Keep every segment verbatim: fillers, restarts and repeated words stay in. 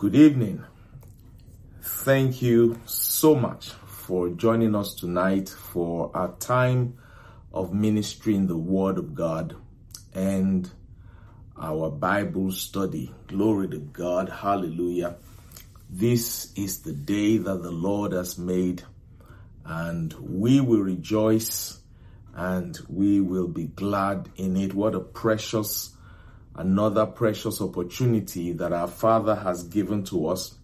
Good evening. Thank you so much for joining us tonight for our time of ministering the Word of God and our Bible study. Glory to God. Hallelujah. This is the day that the Lord has made, and we will rejoice and we will be glad in it. What a precious Another precious opportunity that our Father has given to us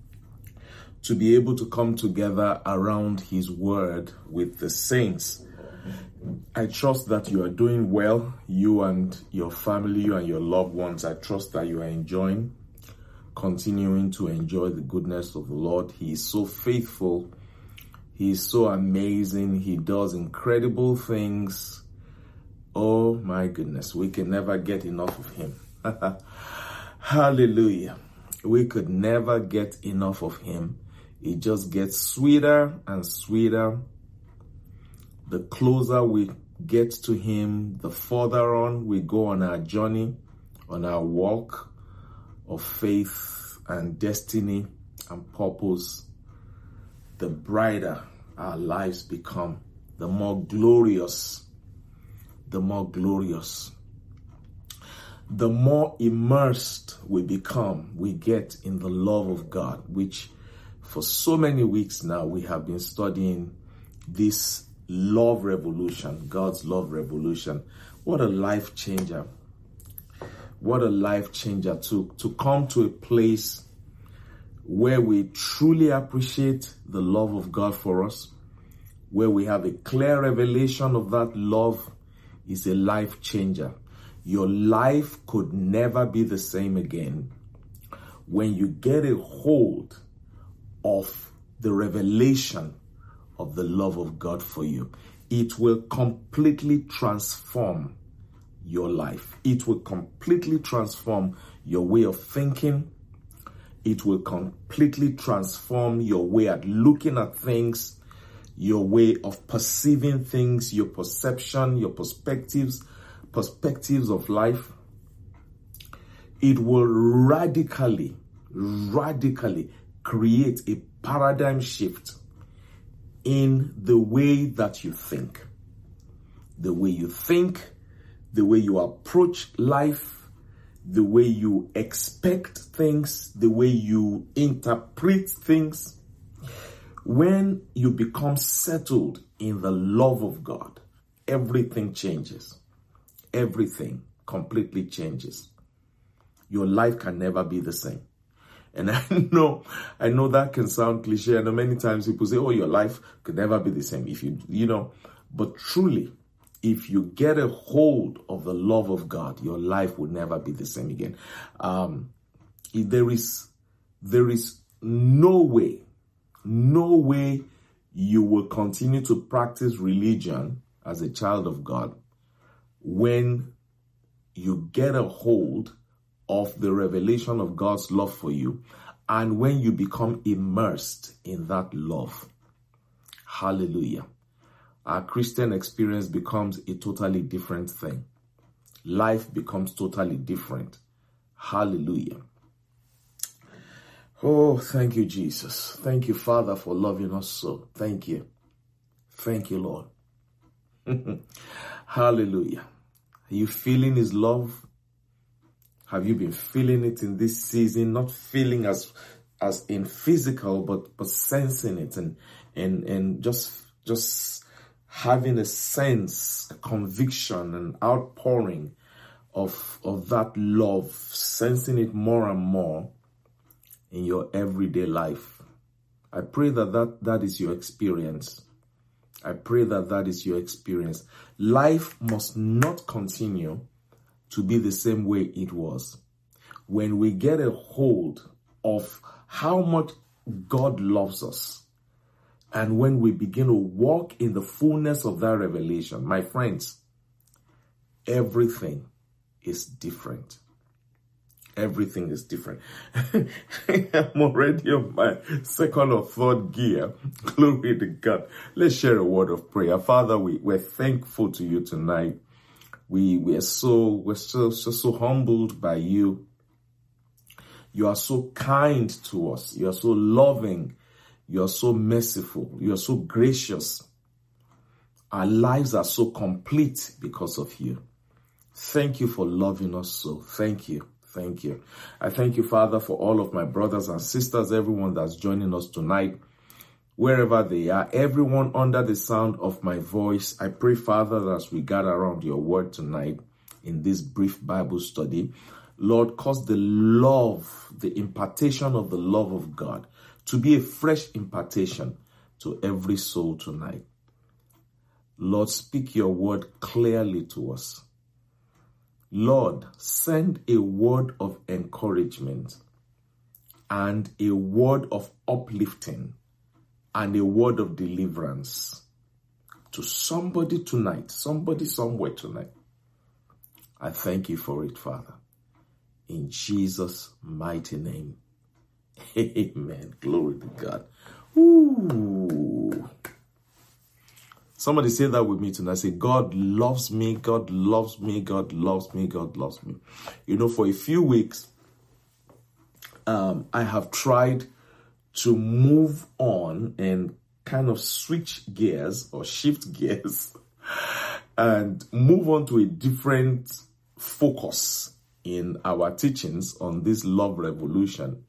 to be able to come together around His Word with the saints. I trust that you are doing well, you and your family, you and your loved ones. I trust that you are enjoying, continuing to enjoy the goodness of the Lord. He is so faithful. He is so amazing. He does incredible things. Oh my goodness, we can never get enough of Him. Hallelujah. We could never get enough of Him. It just gets sweeter and sweeter. The closer we get to Him, the further on we go on our journey, on our walk of faith and destiny and purpose. The brighter our lives become, the more glorious the more glorious. The more immersed we become, we get in the love of God, which for so many weeks now we have been studying this love revolution, God's love revolution. What a life changer. What a life changer to, to come to a place where we truly appreciate the love of God for us, where we have a clear revelation of that love is a life changer. Your life could never be the same again when you get a hold of the revelation of the love of God for you. It will completely transform your life. It will completely transform your way of thinking. It will completely transform your way at looking at things, your way of perceiving things, your perception, your perspectives, perspectives of life. It will radically, radically create a paradigm shift in the way that you think. The way you think, the way you approach life, the way you expect things, the way you interpret things. When you become settled in the love of God, everything changes. Everything completely changes. Your life can never be the same. And I know, I know that can sound cliche. I know many times people say, oh, your life could never be the same if you, you know, but truly, if you get a hold of the love of God, your life will never be the same again. Um, there is, there is no way No way you will continue to practice religion as a child of God when you get a hold of the revelation of God's love for you and when you become immersed in that love. Hallelujah. Our Christian experience becomes a totally different thing. Life becomes totally different. Hallelujah. Oh, thank you, Jesus. Thank you, Father, for loving us so. Thank you. Thank you, Lord. Hallelujah. Are you feeling His love? Have you been feeling it in this season? Not feeling as as in physical, but but sensing it and and and just just having a sense, a conviction, an outpouring of of that love, sensing it more and more in your everyday life. I pray that, that that is your experience. I pray that that is your experience. Life must not continue to be the same way it was. When we get a hold of how much God loves us, and when we begin to walk in the fullness of that revelation, my friends, everything is different. Everything is different. I'm already on my second or third gear. Glory to God. Let's share a word of prayer. Father, we, we're thankful to you tonight. We, we are so, we're so, so, so humbled by you. You are so kind to us. You are so loving. You are so merciful. You are so gracious. Our lives are so complete because of you. Thank you for loving us so. Thank you. Thank you. I thank you, Father, for all of my brothers and sisters, everyone that's joining us tonight, wherever they are, everyone under the sound of my voice. I pray, Father, that as we gather around your word tonight in this brief Bible study, Lord, cause the love, the impartation of the love of God to be a fresh impartation to every soul tonight. Lord, speak your word clearly to us. Lord, send a word of encouragement and a word of uplifting and a word of deliverance to somebody tonight, somebody somewhere tonight. I thank you for it, Father. In Jesus' mighty name. Amen. Glory to God. Ooh. Somebody say that with me tonight. Say, God loves me, God loves me, God loves me, God loves me. You know, for a few weeks, um, I have tried to move on and kind of switch gears or shift gears and move on to a different focus in our teachings on this love revolution.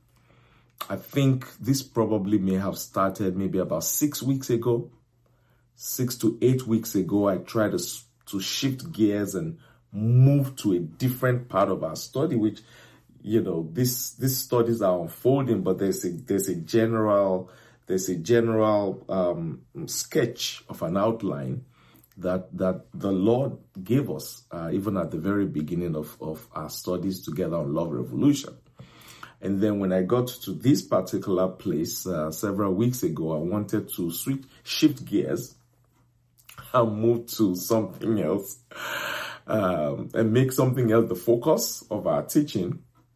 I think this probably may have started maybe about six weeks ago. Six to eight weeks ago, I tried to, to shift gears and move to a different part of our study, which, you know, this these studies are unfolding, but there's a there's a general there's a general um, sketch of an outline that that the Lord gave us uh, even at the very beginning of of our studies together on Love Revolution. And then when I got to this particular place uh, several weeks ago, I wanted to switch shift gears and move to something else um, and make something else the focus of our teaching.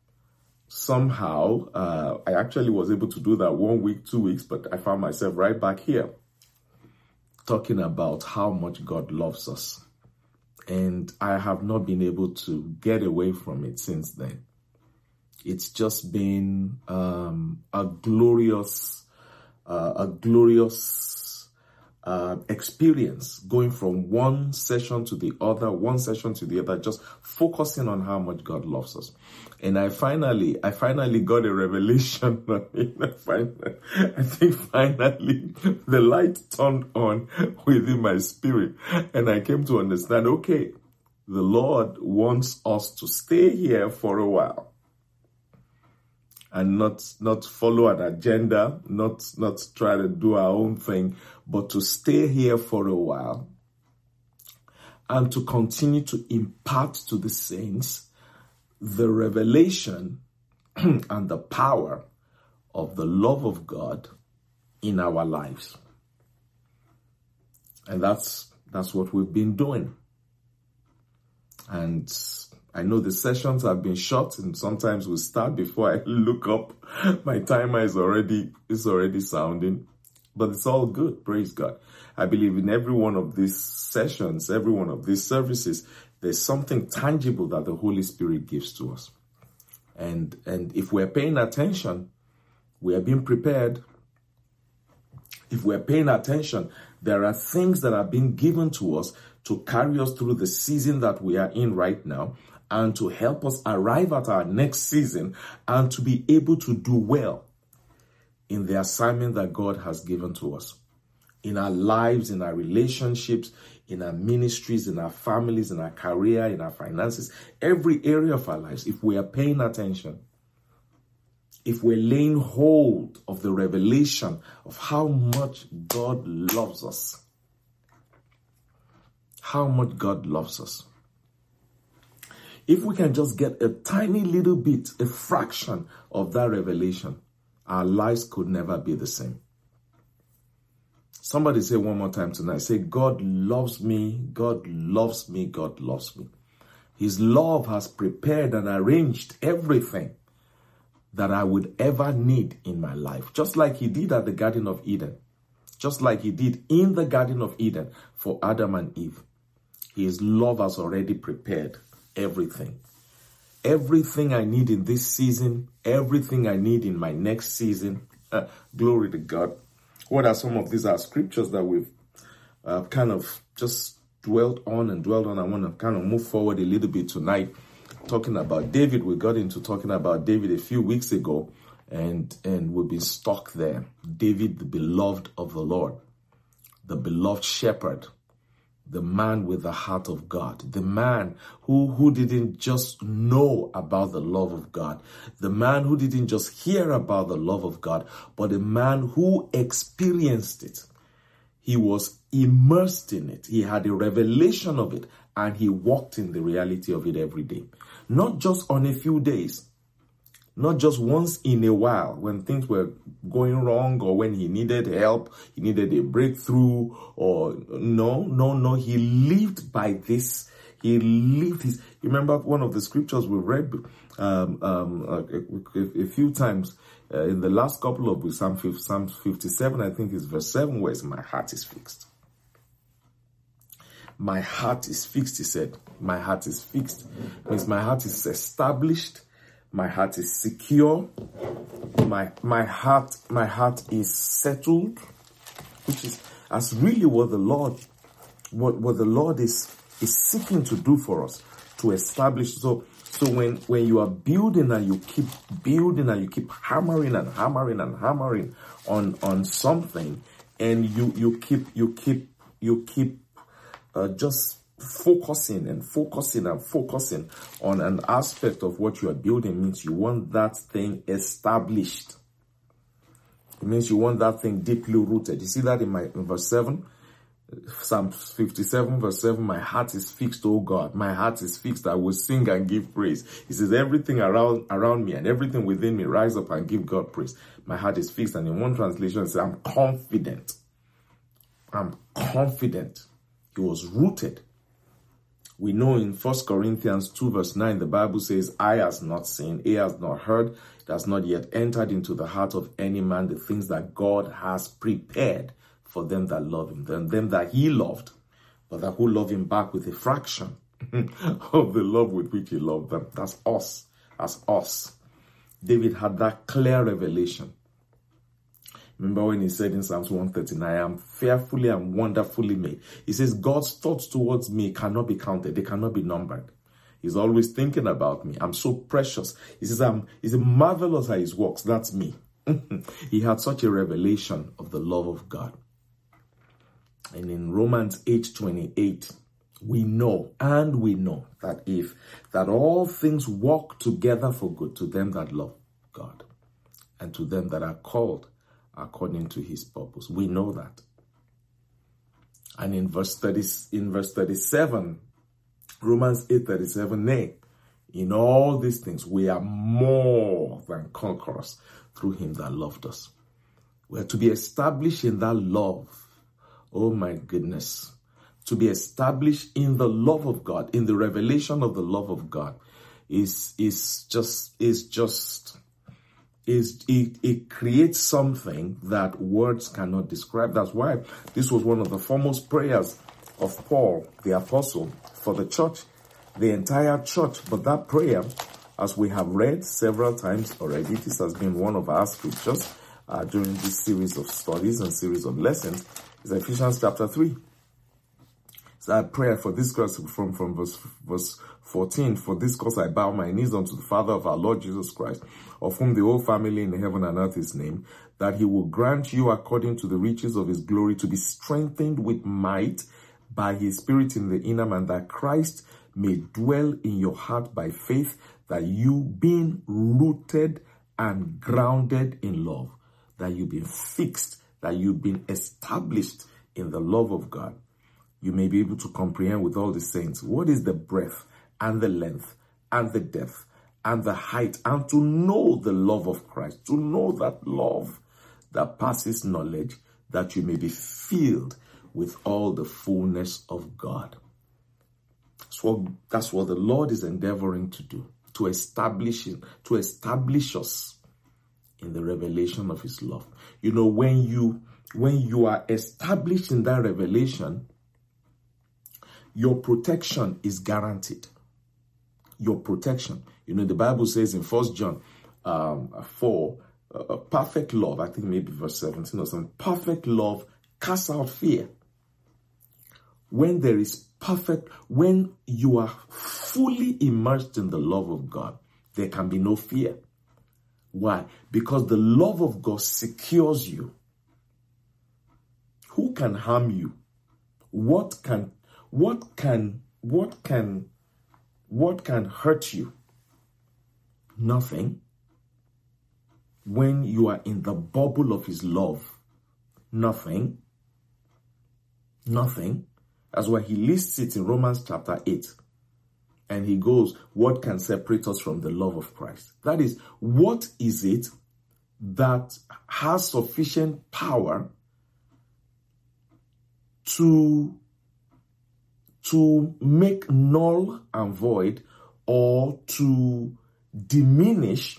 Somehow, uh, I actually was able to do that one week, two weeks, but I found myself right back here talking about how much God loves us. And I have not been able to get away from it since then. It's just been um, a glorious, uh, a glorious Uh, experience going from one session to the other, one session to the other, just focusing on how much God loves us. And I finally, I finally got a revelation. I, finally, I think finally the light turned on within my spirit, and I came to understand, okay, the Lord wants us to stay here for a while. And not not follow an agenda, not not try to do our own thing, but to stay here for a while and to continue to impart to the saints the revelation and the power of the love of God in our lives. And that's that's what we've been doing. And I know the sessions have been short, and sometimes we start before I look up. My timer is already is already sounding, but it's all good. Praise God. I believe in every one of these sessions, every one of these services, there's something tangible that the Holy Spirit gives to us. And, and if we're paying attention, we are being prepared. If we're paying attention, there are things that are being given to us to carry us through the season that we are in right now, and to help us arrive at our next season and to be able to do well in the assignment that God has given to us. In our lives, in our relationships, in our ministries, in our families, in our career, in our finances, every area of our lives, if we are paying attention, if we're laying hold of the revelation of how much God loves us, how much God loves us, if we can just get a tiny little bit, a fraction of that revelation, our lives could never be the same. Somebody say one more time tonight, say, God loves me, God loves me, God loves me. His love has prepared and arranged everything that I would ever need in my life, just like he did at the Garden of Eden, just like he did in the Garden of Eden for Adam and Eve. His love has already prepared everything. everything I need in this season, everything I need in my next season. Uh, glory to God. What are some of these are scriptures that we've uh, kind of just dwelt on and dwelt on? I want to kind of move forward a little bit tonight, talking about David. We got into talking about David a few weeks ago, and, and we've been stuck there. David, the beloved of the Lord, the beloved shepherd, the man with the heart of God, the man who, who didn't just know about the love of God, the man who didn't just hear about the love of God, but a man who experienced it. He was immersed in it. He had a revelation of it, and he walked in the reality of it every day. Not just on a few days, not just once in a while when things were going wrong or when he needed help, he needed a breakthrough, or no, no, no. He lived by this. He lived his. You remember one of the scriptures we read um, um, a, a, a few times uh, in the last couple of weeks, Psalm, Psalm fifty-seven, I think is verse seven, where it's, my heart is fixed. My heart is fixed, he said. My heart is fixed. Means my heart is established. My heart is secure. My my heart my heart is settled, which is that's really what the Lord what what the Lord is is seeking to do for us, to establish. So so when when you are building and you keep building and you keep hammering and hammering and hammering on on something, and you you keep you keep you keep uh, just focusing and focusing and focusing on an aspect of what you are building, means you want that thing established. It means you want that thing deeply rooted. You see that in my in verse seven, Psalm fifty-seven verse seven, my heart is fixed, oh God, my heart is fixed, I will sing and give praise. He says everything around around me and everything within me rise up and give God praise. My heart is fixed. And in one translation it says, I'm confident. I'm confident. He was rooted. We know in First Corinthians two verse nine, the Bible says, eye has not seen, ear has not heard, it has not yet entered into the heart of any man the things that God has prepared for them that love him, them, them that he loved, but that who love him back with a fraction of the love with which he loved them. That's us. That's us. David had that clear revelation. Remember when he said in Psalms one thirty-nine, I am fearfully and wonderfully made. He says, God's thoughts towards me cannot be counted. They cannot be numbered. He's always thinking about me. I'm so precious. He says, I'm, he's marvelous at his works. That's me. He had such a revelation of the love of God. And in Romans eight twenty-eight, we know, and we know that if, that all things work together for good to them that love God and to them that are called according to his purpose. We know that. And in verse thirty, in verse thirty-seven, Romans eight thirty-seven, nay, in all these things we are more than conquerors through him that loved us. We are to be established in that love. Oh my goodness. To be established in the love of God, in the revelation of the love of God, is is just is just is it, it creates something that words cannot describe. That's why this was one of the foremost prayers of Paul, the apostle, for the church, the entire church. But that prayer, as we have read several times already, this has been one of our scriptures uh, during this series of studies and series of lessons, is Ephesians chapter three. So I pray for this cause from, from verse, verse fourteen, for this cause I bow my knees unto the Father of our Lord Jesus Christ, of whom the whole family in heaven and earth is named, that he will grant you according to the riches of his glory to be strengthened with might by his Spirit in the inner man, that Christ may dwell in your heart by faith, that you being rooted and grounded in love, that you be fixed, that you've been established in the love of God, you may be able to comprehend with all the saints what is the breadth and the length and the depth and the height, and to know the love of Christ, to know that love that passes knowledge, that you may be filled with all the fullness of God. So that's what the Lord is endeavoring to do, to establish it, to establish us in the revelation of his love. You know, when you when you are established in that revelation, your protection is guaranteed. Your protection You know, the Bible says in First John um, four, uh, perfect love, I think maybe verse seventeen or something, perfect love casts out fear. When there is perfect, when you are fully immersed in the love of God, there can be no fear. Why? Because the love of God secures you. Who can harm you? What can, what can, what can, what can hurt you? Nothing. When you are in the bubble of his love, nothing. Nothing. That's why he lists it in Romans chapter eight. And he goes, what can separate us from the love of Christ? That is, what is it that has sufficient power to, to make null and void or to diminish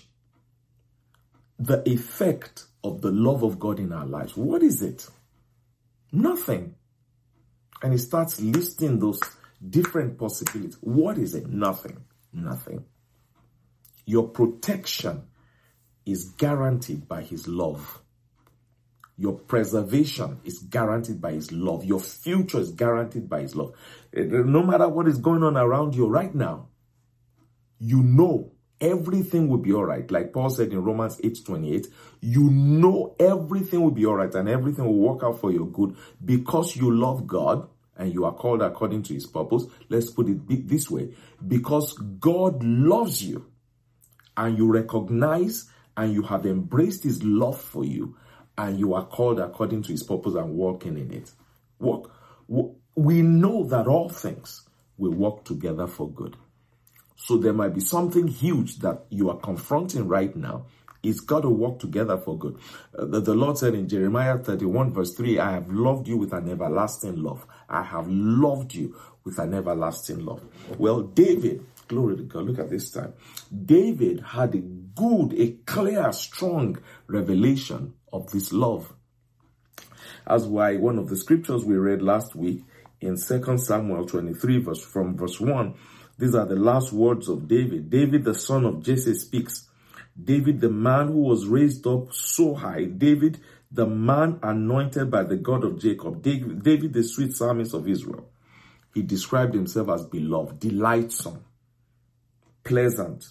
the effect of the love of God in our lives? What is it? Nothing. And he starts listing those different possibilities. What is it? Nothing. Nothing. Your protection is guaranteed by his love. Your preservation is guaranteed by his love. Your future is guaranteed by his love. No matter what is going on around you right now, you know everything will be all right. Like Paul said in Romans eight twenty-eight, you know everything will be all right and everything will work out for your good because you love God and you are called according to his purpose. Let's put it this way. Because God loves you and you recognize and you have embraced his love for you and you are called according to his purpose and walking in it. Walk. We know that all things will work together for good. So there might be something huge that you are confronting right now. It's got to work together for good. Uh, the, the Lord said in Jeremiah thirty-one verse three, I have loved you with an everlasting love. I have loved you with an everlasting love. Well, David, glory to God, look at this time. David had a good, a clear, strong revelation of this love. That's why one of the scriptures we read last week in Second Samuel twenty-three verse from verse one, these are the last words of David. David, the son of Jesse, speaks. David, the man who was raised up so high. David, the man anointed by the God of Jacob. David, David, the sweet psalmist of Israel. He described himself as beloved, delightsome, pleasant.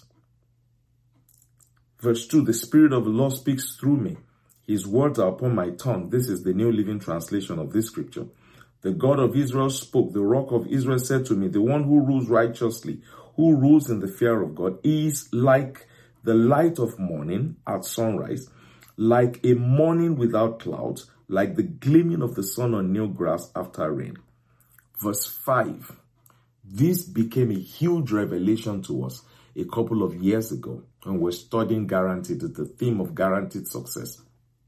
Verse two, the Spirit of the Lord speaks through me. His words are upon my tongue. This is the New Living Translation of this scripture. The God of Israel spoke. The Rock of Israel said to me, the one who rules righteously, who rules in the fear of God, is like the light of morning at sunrise, like a morning without clouds, like the gleaming of the sun on new grass after rain. Verse five. This became a huge revelation to us a couple of years ago when we're studying guaranteed, the theme of guaranteed success.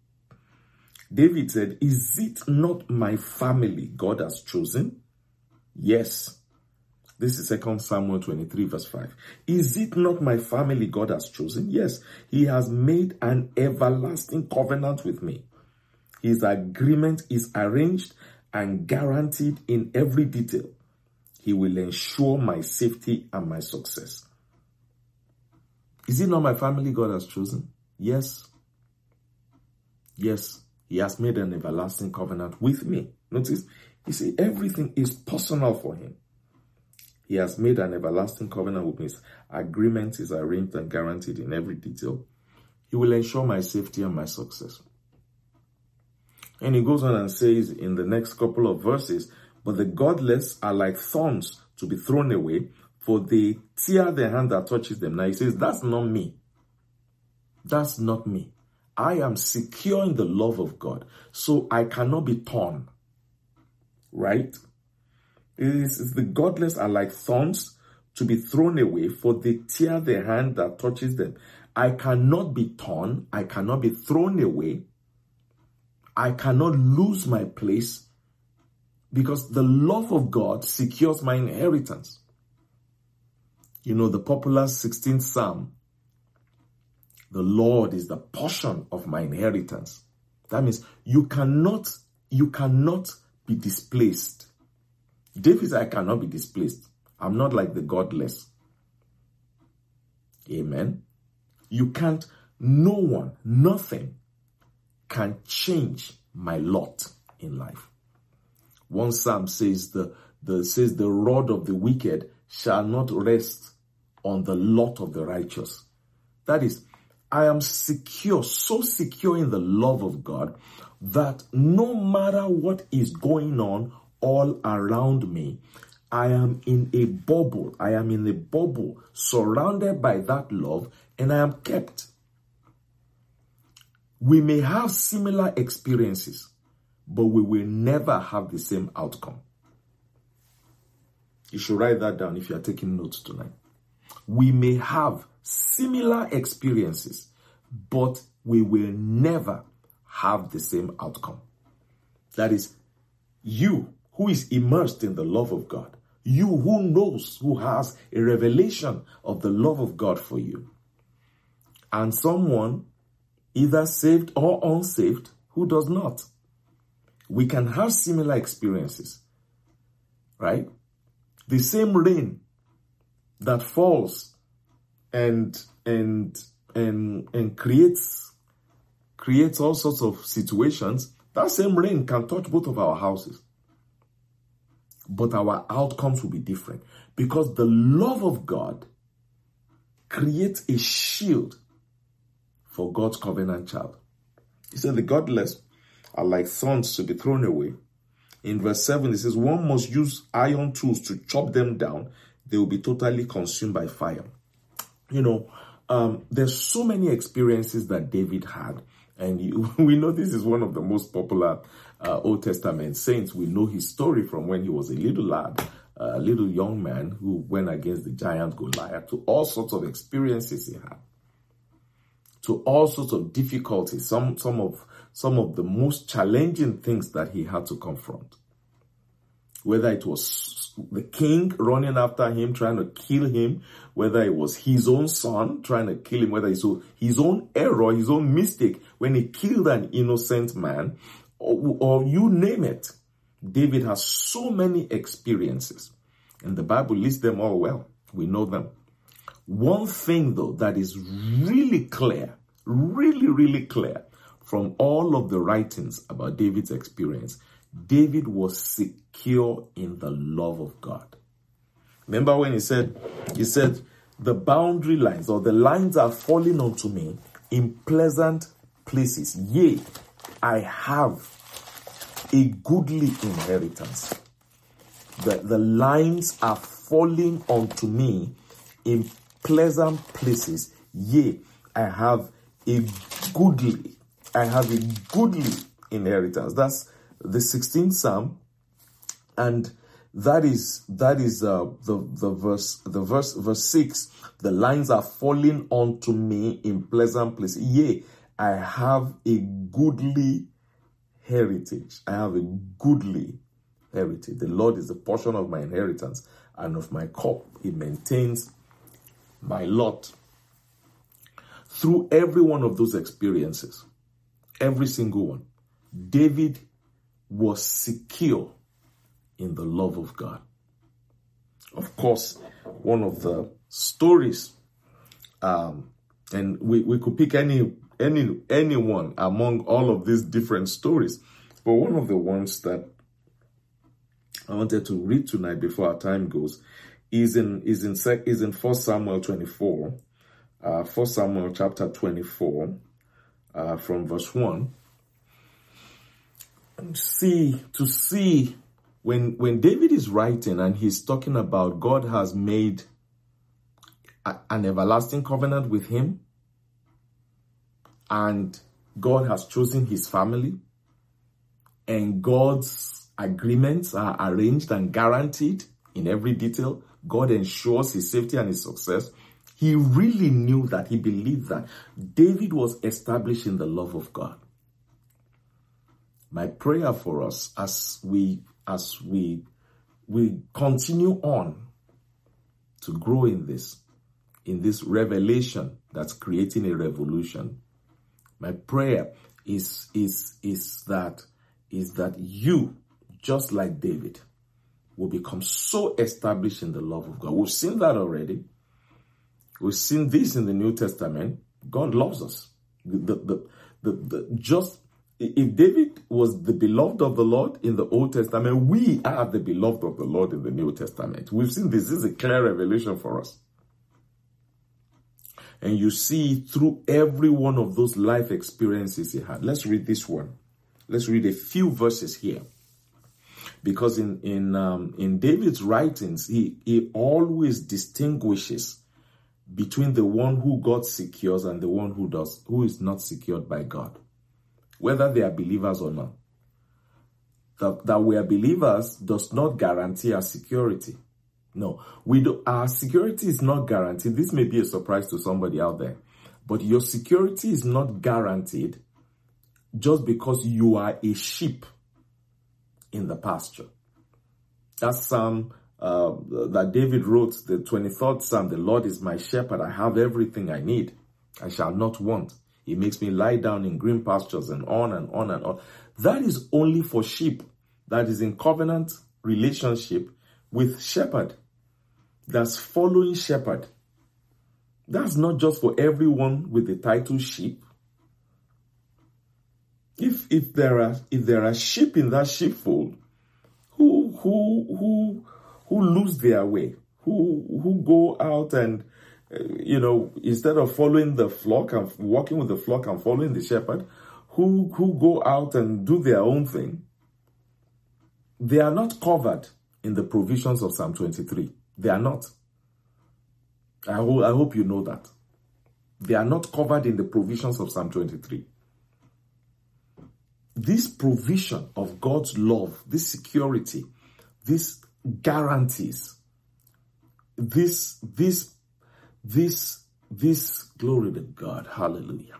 David said, is it not my family God has chosen? Yes. This is Second Samuel twenty-three verse five. Is it not my family God has chosen? Yes. He has made an everlasting covenant with me. His agreement is arranged and guaranteed in every detail. He will ensure my safety and my success. Is it not my family God has chosen? Yes. Yes. He has made an everlasting covenant with me. Notice, you see, everything is personal for him. He has made an everlasting covenant with me. His agreement is arranged and guaranteed in every detail. He will ensure my safety and my success. And he goes on and says in the next couple of verses, but the godless are like thorns to be thrown away, for they tear the hand that touches them. Now he says, that's not me. That's not me. I am secure in the love of God, so I cannot be torn. Right? It is, the godless are like thorns to be thrown away, for they tear the hand that touches them. I cannot be torn. I cannot be thrown away. I cannot lose my place because the love of God secures my inheritance. You know, the popular sixteenth Psalm, the Lord is the portion of my inheritance. That means you cannot, you cannot be displaced. David said, I cannot be displaced. I'm not like the godless. Amen. You can't, no one, nothing can change my lot in life. One psalm says the, the says the rod of the wicked shall not rest on the lot of the righteous. That is, I am secure, so secure in the love of God that no matter what is going on all around me, I am in a bubble. I am in a bubble surrounded by that love, and I am kept. We may have similar experiences, but we will never have the same outcome. You should write that down if you are taking notes tonight. We may have similar experiences, but we will never have the same outcome. That is, you who is immersed in the love of God, you who knows, who has a revelation of the love of God for you, and someone either saved or unsaved who does not. We can have similar experiences, right? The same rain that falls and and and and creates creates all sorts of situations, that same rain can touch both of our houses. But our outcomes will be different because the love of God creates a shield for God's covenant child. He said the godless are like thorns to be thrown away. In verse seven, it says, one must use iron tools to chop them down. They will be totally consumed by fire. You know, um, there's so many experiences that David had. And you, we know this is one of the most popular uh, Old Testament saints. We know his story from when he was a little lad, a little young man who went against the giant Goliath, to all sorts of experiences he had, to all sorts of difficulties, some, some of some of the most challenging things that he had to confront. Whether it was the king running after him, trying to kill him, whether it was his own son trying to kill him, whether it's his own error, his own mistake when he killed an innocent man, or, or you name it. David has so many experiences, and the Bible lists them all well. We know them. One thing, though, that is really clear, really, really clear from all of the writings about David's experience, David was secure in the love of God. Remember when he said, he said, the boundary lines or the lines are falling onto me in pleasant places. Yea, I have a goodly inheritance. The, the lines are falling onto me in pleasant places. Yea, I have a goodly, I have a goodly inheritance. That's the sixteenth Psalm, and that is that is uh, the the verse the verse verse six. The lines are falling onto me in pleasant places. Yea, I have a goodly heritage. I have a goodly heritage. The Lord is the portion of my inheritance and of my cup. He maintains my lot. Through every one of those experiences, every single one, David was secure in the love of God. Of course, one of the stories, um, and we, we could pick any any anyone among all of these different stories, but one of the ones that I wanted to read tonight before our time goes is in is in is in First Samuel twenty-four, uh, First Samuel chapter twenty-four, uh, from verse one. See, to see when when David is writing and he's talking about God has made a, an everlasting covenant with him, and God has chosen his family, and God's agreements are arranged and guaranteed in every detail. God ensures his safety and his success. He really knew that, he believed that David was established in the love of God. My prayer for us as we as we we continue on to grow in this, in this revelation that's creating a revolution. My prayer is is is that is that you, just like David, will become so established in the love of God. We've seen that already. We've seen this in the New Testament. God loves us. The, the, the, the, just if David was the beloved of the Lord in the Old Testament, we are the beloved of the Lord in the New Testament. We've seen this. This is a clear revelation for us. And you see through every one of those life experiences he had. Let's read this one. Let's read a few verses here. Because in in um, in David's writings, he, he always distinguishes between the one who God secures and the one who does, who is not secured by God, whether they are believers or not. That, that we are believers does not guarantee our security. No, we do, our security is not guaranteed. This may be a surprise to somebody out there, but your security is not guaranteed just because you are a sheep in the pasture. That's Psalm uh, that David wrote, the twenty-third Psalm. The Lord is my shepherd. I have everything I need. I shall not want. He makes me lie down in green pastures, and on and on and on. That is only for sheep that is in covenant relationship with shepherd. That's following shepherd. That's not just for everyone with the title sheep. If if there are if there are sheep in that sheepfold who who who who lose their way, who who go out and uh, you know, instead of following the flock and walking with the flock and following the shepherd, who who go out and do their own thing, they are not covered in the provisions of Psalm twenty-three. They are not. I hope I hope you know that. They are not covered in the provisions of Psalm twenty-three. This provision of God's love, this security, this guarantees, this, this, this, this, glory to God, hallelujah.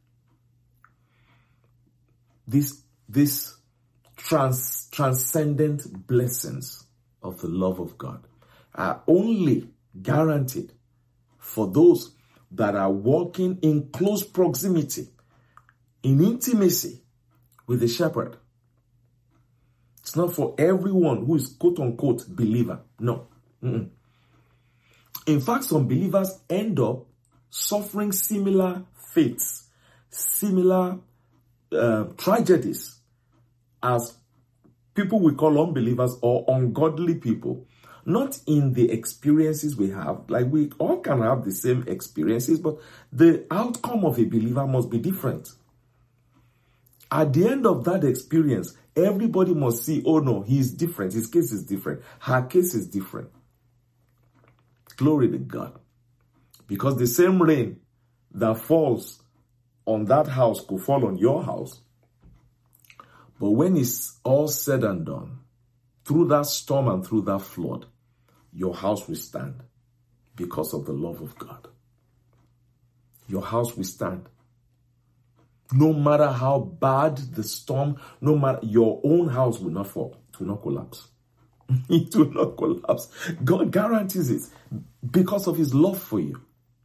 This, this trans, transcendent blessings of the love of God are only guaranteed for those that are walking in close proximity, in intimacy with the shepherd. It's not for everyone who is quote unquote believer. No. Mm-mm. In fact, some believers end up suffering similar fates, similar uh, tragedies as people we call unbelievers or ungodly people. Not in the experiences we have. Like, we all can have the same experiences, but the outcome of a believer must be different. At the end of that experience, everybody must see, oh no, he's different. His case is different. Her case is different. Glory to God. Because the same rain that falls on that house could fall on your house. But when it's all said and done, through that storm and through that flood, your house will stand because of the love of God. Your house will stand. No matter how bad the storm, no matter, your own house will not fall. It will not collapse. It will not collapse. God guarantees it because of his love for you.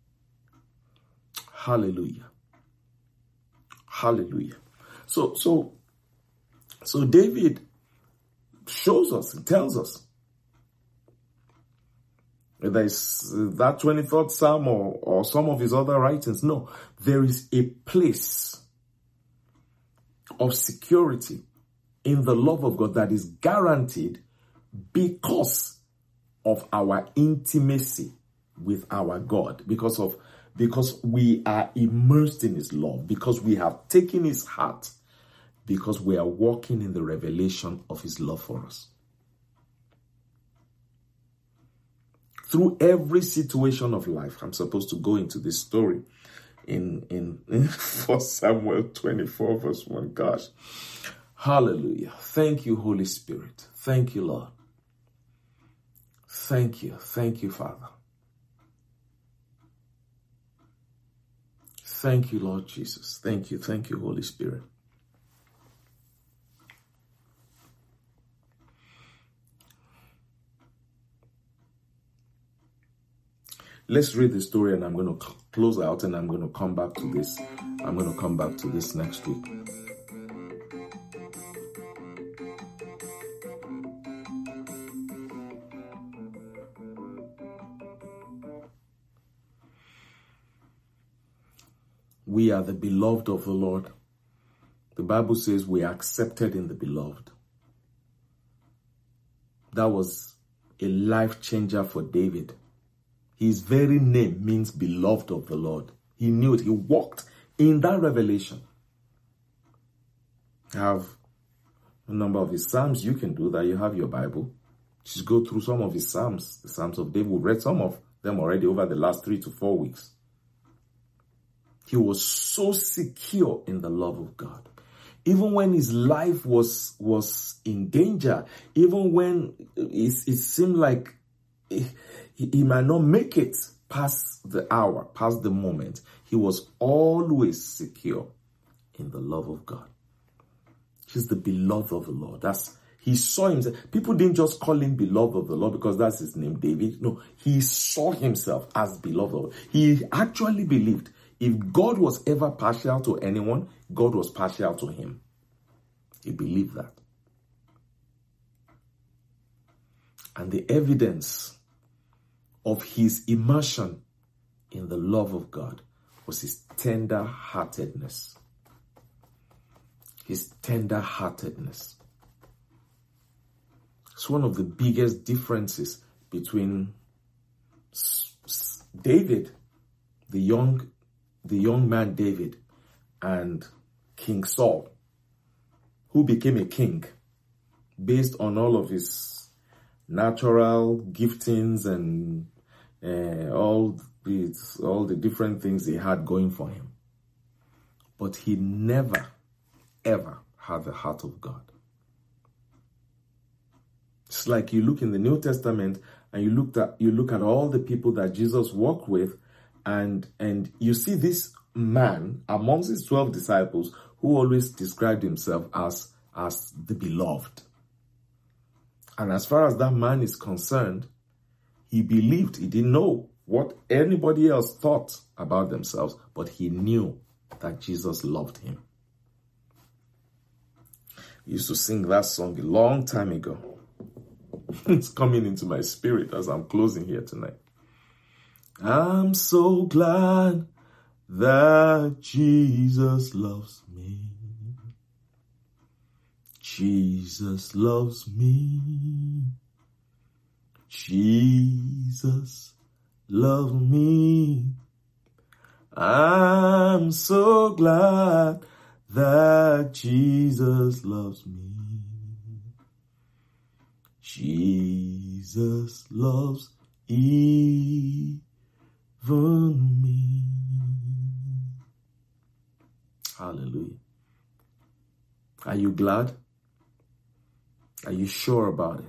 Hallelujah. Hallelujah. So, so, so David shows us, and tells us, whether it's that twenty-third Psalm or, or some of his other writings, no, there is a place of security in the love of God that is guaranteed because of our intimacy with our God, because of because we are immersed in his love, because we have taken his heart, because we are walking in the revelation of his love for us. Through every situation of life, I'm supposed to go into this story in, in, in First Samuel twenty-four, verse one. Gosh. Hallelujah. Thank you, Holy Spirit. Thank you, Lord. Thank you. Thank you, Father. Thank you, Lord Jesus. Thank you. Thank you, Holy Spirit. Let's read the story, and I'm going to close out, and I'm going to come back to this. I'm going to come back to this next week. we are the beloved of the Lord. The Bible says we are accepted in the beloved. That was a life changer for David. His very name means beloved of the Lord. He knew it. He walked in that revelation. I have a number of his Psalms. You can do that. You have your Bible. Just go through some of his Psalms. The Psalms of David. We've read some of them already over the last three to four weeks. He was so secure in the love of God. Even when his life was, was in danger, even when it, it seemed like he, he might not make it past the hour, past the moment, he was always secure in the love of God. He's the beloved of the Lord. That's, he saw himself. People didn't just call him beloved of the Lord because that's his name, David. No, he saw himself as beloved of the Lord. He actually believed if God was ever partial to anyone, God was partial to him. He believed that. And the evidence of his immersion in the love of God was his tender-heartedness. His tender-heartedness. It's one of the biggest differences between David, the young, the young man David, and King Saul, who became a king based on all of his natural giftings and uh, all the, all the different things he had going for him. But he never, ever had the heart of God. It's like you look in the New Testament and you look at you look at all the people that Jesus walked with, and and you see this man amongst his twelve disciples who always described himself as as the beloved. And as far as that man is concerned, he believed, he didn't know what anybody else thought about themselves, but he knew that Jesus loved him. We used to sing that song a long time ago. It's coming into my spirit as I'm closing here tonight. I'm so glad that Jesus loves me. Jesus loves me. Jesus loves me. I'm so glad that Jesus loves me. Jesus loves even me. Hallelujah. Are you glad? Are you sure about it?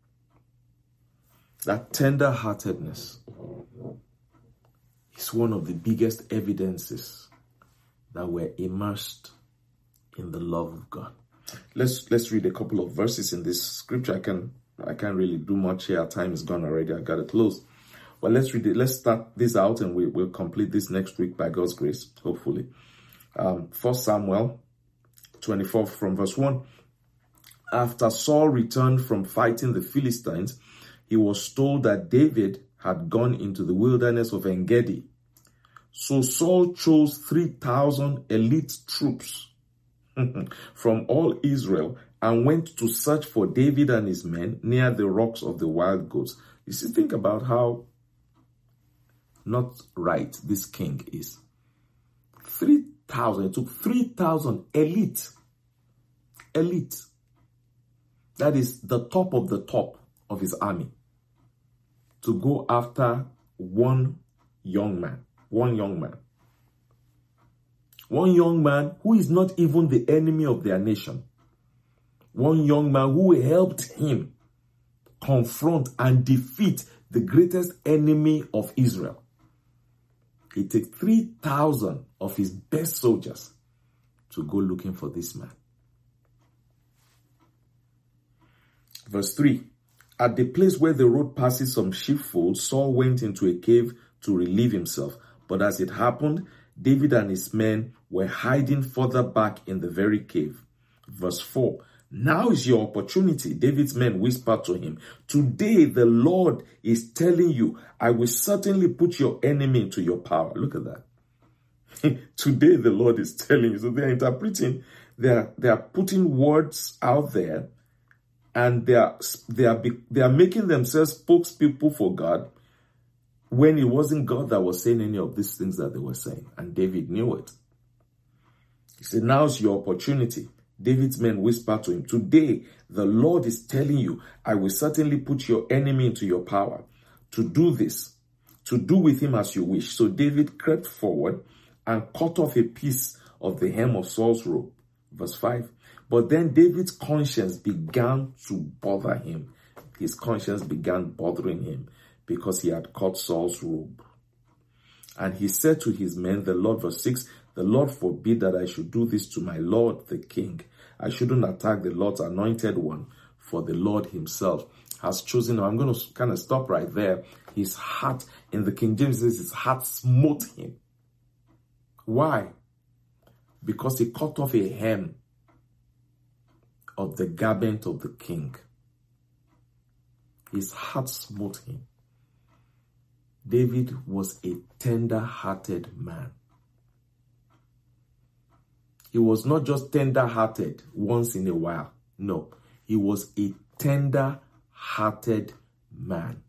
That tender-heartedness is one of the biggest evidences that we're immersed in the love of God. Let's let's read a couple of verses in this scripture. I can I can't really do much here. Our time is gone already. I got to close. But let's read it. Let's start this out and we, we'll complete this next week by God's grace, hopefully. Um, First Samuel twenty-four from verse one. After Saul returned from fighting the Philistines, he was told that David had gone into the wilderness of En-Gedi. So Saul chose three thousand elite troops from all Israel and went to search for David and his men near the rocks of the wild goats. You see, think about how not right this king is. three thousand, it took three thousand elite. Elite. That is the top of the top of his army to go after one young man. One young man. One young man who is not even the enemy of their nation. One young man who helped him confront and defeat the greatest enemy of Israel. He takes three thousand of his best soldiers to go looking for this man. Verse three. At the place where the road passes some sheepfolds, Saul went into a cave to relieve himself. But as it happened, David and his men were hiding further back in the very cave. Verse four. Now is your opportunity, David's men whispered to him. Today the Lord is telling you, I will certainly put your enemy into your power. Look at that. Today, the Lord is telling you. So they're interpreting, they're, they're putting words out there, and they are, they are, they are making themselves spokespeople for God, when it wasn't God that was saying any of these things that they were saying. And David knew it. He said, now's your opportunity. David's men whispered to him, today, the Lord is telling you, I will certainly put your enemy into your power to do this, to do with him as you wish. So David crept forward and cut off a piece of the hem of Saul's robe. Verse five. But then David's conscience began to bother him. His conscience began bothering him because he had cut Saul's robe. And he said to his men, the Lord, verse six, the Lord forbid that I should do this to my Lord the king. I shouldn't attack the Lord's anointed one, for the Lord himself has chosen. Now I'm going to kind of stop right there. His heart, in the King James says, his heart smote him. Why? Because he cut off a hem of the garment of the king. His heart smote him. David was a tender-hearted man. He was not just tender-hearted once in a while. No, he was a tender-hearted man.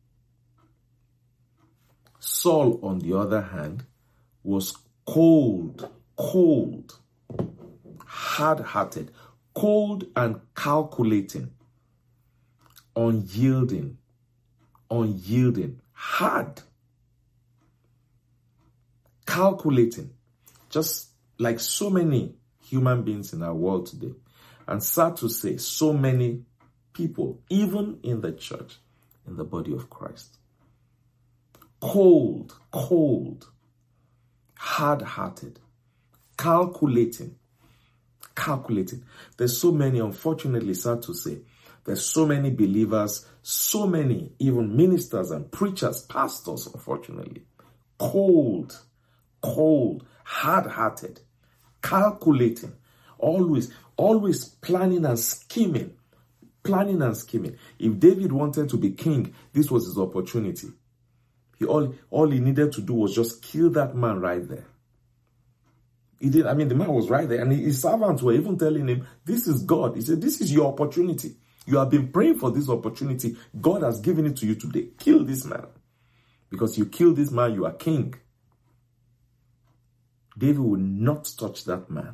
Saul, on the other hand, was cold, cold, hard-hearted, cold and calculating, unyielding, unyielding, hard, calculating, just like so many human beings in our world today. And sad to say, so many people, even in the church, in the body of Christ. Cold, cold, hard-hearted, calculating, calculating. There's so many, unfortunately, sad to say, there's so many believers, so many even ministers and preachers, pastors, unfortunately, cold, cold, hard-hearted, calculating, always, always planning and scheming, planning and scheming. If David wanted to be king, this was his opportunity. He all, all he needed to do was just kill that man right there. He did. I mean, the man was right there, and his servants were even telling him, this is God. He said, this is your opportunity. You have been praying for this opportunity. God has given it to you today. Kill this man. Because you kill this man, you are king. David would not touch that man.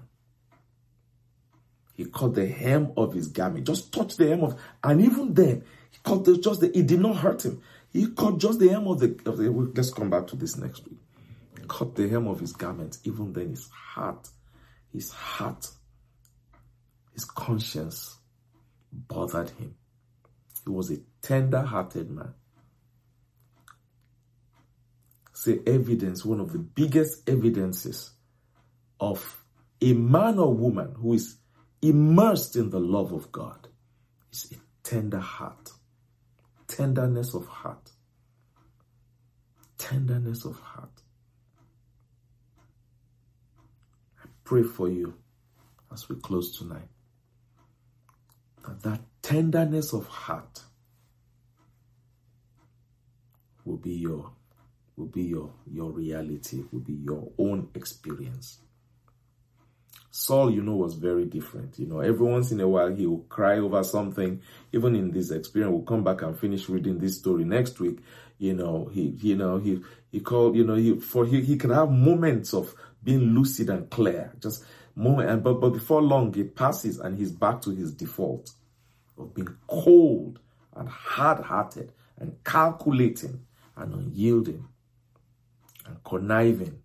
He cut the hem of his garment. Just touch the hem of, and even then, he cut the, just the, it did not hurt him. He cut just the hem of the, of the, let's come back to this next week. He cut the hem of his garment. Even then, his heart, his heart, his conscience bothered him. He was a tender-hearted man. Say evidence, one of the biggest evidences of a man or woman who is immersed in the love of God is a tender heart. Tenderness of heart. Tenderness of heart. I pray for you as we close tonight that that tenderness of heart will be your will be your your reality, will be your own experience. Saul, you know, was very different. You know, every once in a while he will cry over something. Even in this experience, we'll come back and finish reading this story next week. You know, he, you know, he, he called, you know, he, for he, he can have moments of being lucid and clear, just moment. And, but, but before long, it passes and he's back to his default of being cold and hard-hearted and calculating and unyielding and conniving.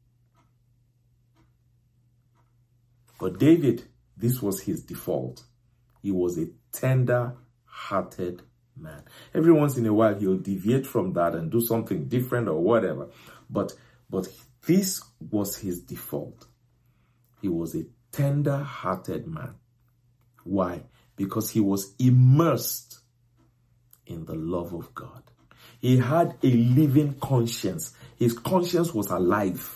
But David, this was his default. He was a tender-hearted man. Every once in a while, he'll deviate from that and do something different or whatever. But, but this was his default. He was a tender-hearted man. Why? Because he was immersed in the love of God. He had a living conscience. His conscience was alive.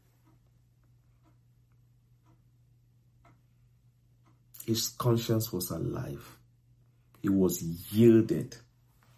His conscience was alive. He was yielded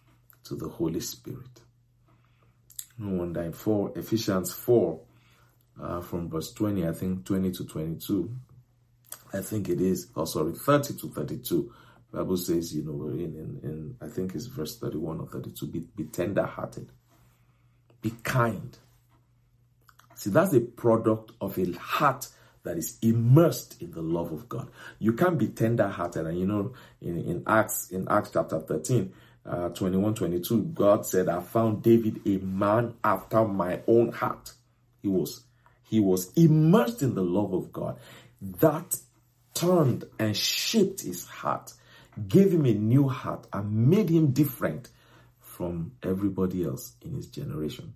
to the Holy Spirit. No wonder in four, Ephesians four, uh, from verse twenty, I think twenty to twenty-two. I think it is, oh sorry, thirty to thirty-two. Bible says, you know, in, in, in I think it's verse thirty-one or thirty-two, be, be tender-hearted, be kind. See, that's a product of a heart that is immersed in the love of God. You can't be tender-hearted. And you know, in, in Acts, in Acts chapter thirteen, uh, twenty-one, twenty-two, God said, I found David a man after my own heart. He was, he was immersed in the love of God. That turned and shaped his heart, gave him a new heart, and made him different from everybody else in his generation.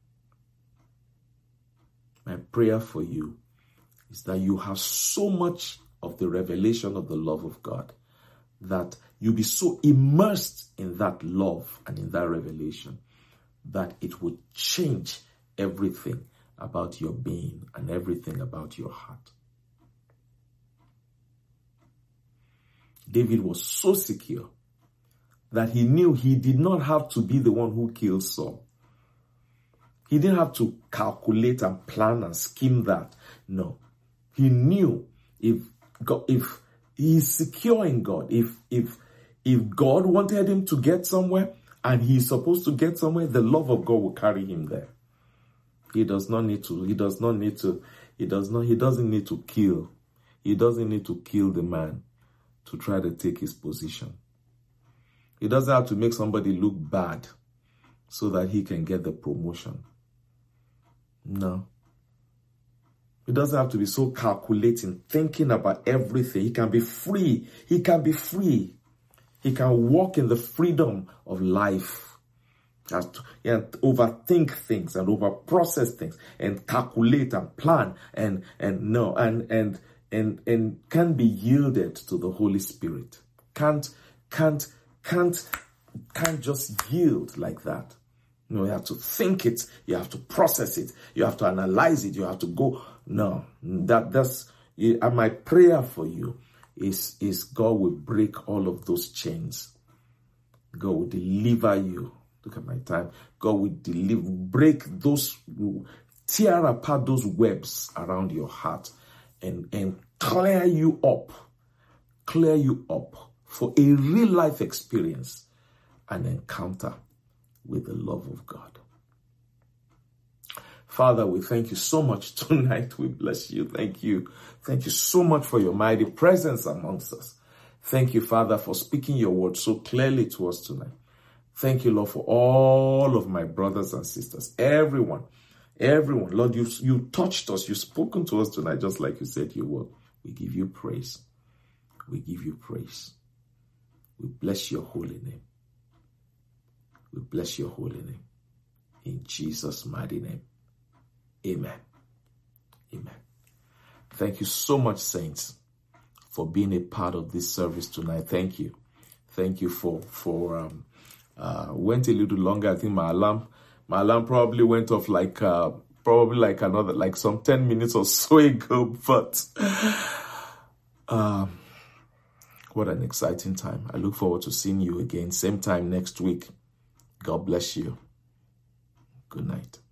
My prayer for you is that you have so much of the revelation of the love of God that you be so immersed in that love and in that revelation that it would change everything about your being and everything about your heart. David was so secure that he knew he did not have to be the one who killed Saul. He didn't have to calculate and plan and scheme that. No. He knew if God, if he's secure in God, if if if God wanted him to get somewhere and he's supposed to get somewhere, the love of God will carry him there. He does not need to, he does not need to, he does not, he doesn't need to kill. He doesn't need to kill the man to try to take his position. He doesn't have to make somebody look bad so that he can get the promotion. No. He doesn't have to be so calculating, thinking about everything. He can be free. He can be free. He can walk in the freedom of life. Has to, and overthink things and overprocess things and calculate and plan and and no and and and and can be yielded to the Holy Spirit. Can't can't can't can't just yield like that. No, you have to think it, you have to process it, you have to analyze it, you have to go. No, that that's and my prayer for you is is God will break all of those chains. God will deliver you. Look at my time. God will deliver, break those, tear apart those webs around your heart and, and clear you up, clear you up for a real life experience, an encounter with the love of God. Father, we thank you so much tonight. We bless you. Thank you. Thank you so much for your mighty presence amongst us. Thank you, Father, for speaking your word so clearly to us tonight. Thank you, Lord, for all of my brothers and sisters, everyone, everyone. Lord, you, you touched us. You've spoken to us tonight, just like you said you would. We give you praise. We give you praise. We bless your holy name. We bless your holy name. In Jesus' mighty name. Amen. Amen. Thank you so much, saints, for being a part of this service tonight. Thank you. Thank you for, for, um, Uh, went a little longer. I think my alarm, my alarm probably went off like, uh, probably like another, like some ten minutes or so ago. But, um, what an exciting time. I look forward to seeing you again, same time next week. God bless you. Good night.